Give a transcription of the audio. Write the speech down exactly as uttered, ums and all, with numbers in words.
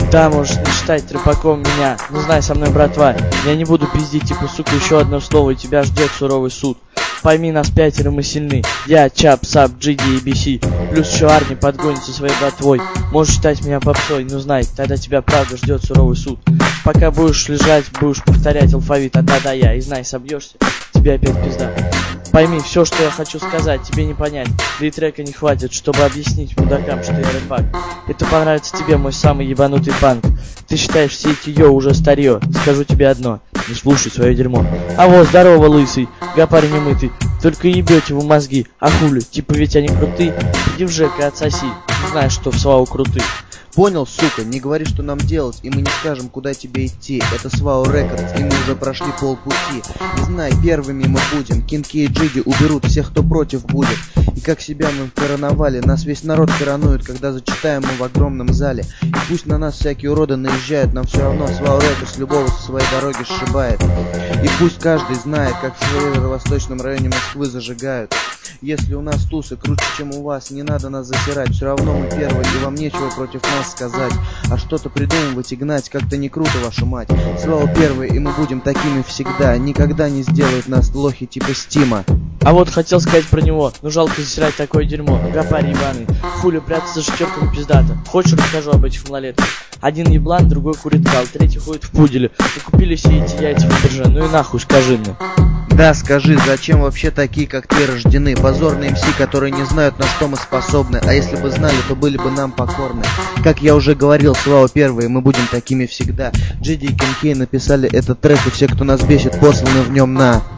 Да, можешь не считать рыбаком меня, но знай со мной, братва, я не буду пиздить, типа, сука, еще одно слово, и тебя ждет суровый суд. Пойми, нас пятеро, мы сильны. Я, Чап, Сап, Джиди и Би Си. Плюс еще армия подгонит со своей братвой. Можешь считать меня попсой, но знай, тогда тебя правда ждет суровый суд. Пока будешь лежать, будешь повторять алфавит от да до я. И знай, собьешься, тебе опять пизда. Пойми, все, что я хочу сказать, тебе не понять. Да и трека не хватит, чтобы объяснить мудакам, что я рэпак. Это понравится тебе, мой самый ебанутый панк. Ты считаешь все эти йо уже старье. Скажу тебе одно, не слушай свое дерьмо. А вот, здорово, лысый, гопарь немытый. Только ебете в мозги, а хули, типа ведь они крутые. Иди в ЖЭК и отсоси, знаешь, что в Свау крутые. Понял, сука, не говори, что нам делать, и мы не скажем, куда тебе идти. Это Свау Рекордс, и мы уже прошли полпути. И знай, первыми мы будем. Кинки и Джиди уберут всех, кто против будет. И как себя мы короновали, нас весь народ коронует, когда зачитаем мы в огромном зале. И пусть на нас всякие уроды наезжают, нам все равно Свау Рекордс любого со своей дороги сшибает. И пусть каждый знает, как в северо-восточном районе Москвы зажигают. Если у нас тусы круче, чем у вас, не надо нас засирать. Все равно мы первые, и вам нечего против нас сказать. А что-то придумывать и гнать как-то не круто, вашу мать. Свау первые, и мы будем такими всегда. Никогда не сделают нас лохи типа Стима. А вот хотел сказать про него, но жалко засирать такое дерьмо. Гопарь ебаный, хули прятаться за шестерками пиздата. Хочешь, расскажу об этих малолетках? Один еблан, другой курит кал, третий ходит в пуделе. И купили все эти яйца в бирже, ну и нахуй, скажи мне. Да, скажи, зачем вообще такие, как ты, рождены? Позорные МС, которые не знают, на что мы способны. А если бы знали, то были бы нам покорны. Как я уже говорил, Свау первые, мы будем такими всегда. Джиди и Кинкей написали этот трек, и все, кто нас бесит, посланы в нем на...